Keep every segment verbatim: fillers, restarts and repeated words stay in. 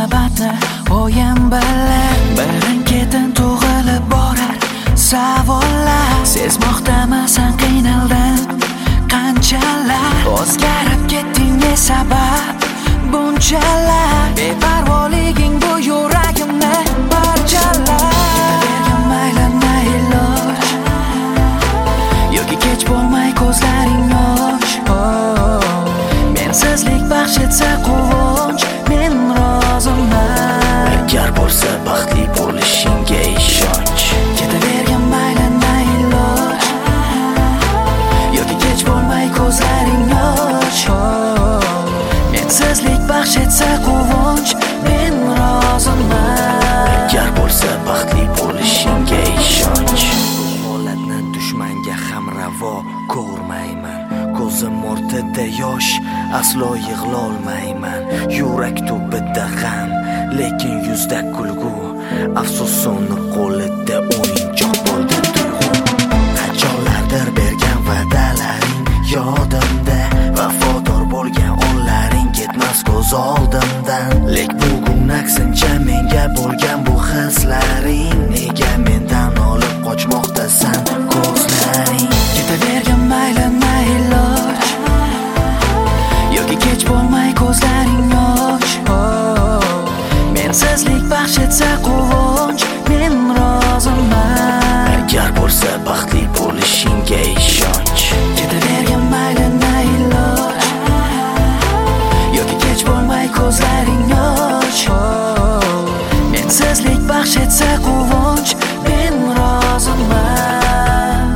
munosabatni o'yin bilan birin-ketin tug'ilib borar savollar. Sezmoqdamisan qiynaldim qanchalar, o'zgarib ketding ne sabab bunchalar, beparvoliging bu yuragimni parchalar. Ketavergin mayli na iloj, yoki kech bo'lmay ko'zlaring yosh. Oh, mensizlik baxsh etsa quvonch, men roziman. Agar bo'lsa baxtli bo'lishingga ishonch. Ketavergin mayli na iloj, yoki kech bo'lmay ko'zlaring yosh. Oh, mensizlik baxsh etsa quvonch, men roziman. Agar bo'lsa baxtli bo'lishingga ishonch. Holatni dushmanga ham ravo ko'rmayman. Ko'zim o'rtada yosh, aslo yig'lolmayman. Yurak tubida g'am, lekin yuzda kulgu. Afsus so'ni qo'lida o'yinchoq bo'ldi tuyg'u. Qachonlardir bergan va'dalaring yodimda, vafodor bo'lgan onlaring ketmas ko'z oldimdan. Lek bugun aksincha menga bo'lgan bu hislaring, nega mendan olib qochmoqdasan ko'zlaring? Ketavergin mayli na iloj, yoki kech bo'lmay ko'zlaring yosh. Oh, mensizlik baxsh etsa quvonch, men roziman. Agar bo'lsa baxtli bo'lishingga ishonch. Ketavergin mayli na iloj, yoki kech bo'lmay ko'zlaring yosh. Oh, mensizlik baxsh etsa quvonch, men roziman.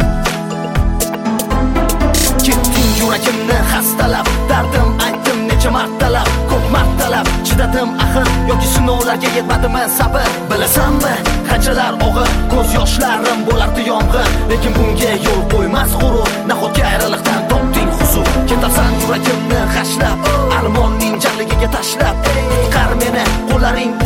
Ketding yuragimni xastalab, dardim aytdim necha martalab, ko'p martalab chidadim axir, yoki sinovlarga yetmadimi sabr? Bilasanmi qanchalar og'ir ko'z yoshlarim bo'lardi yomg'ir, lekin bunga yo'l qo'ymas g'urur. Nahotki ayriliqdan topding huzur, ketasan yuragimni g'ashlab, armonning jarligiga tashlab. Qutqar meni qo'llaring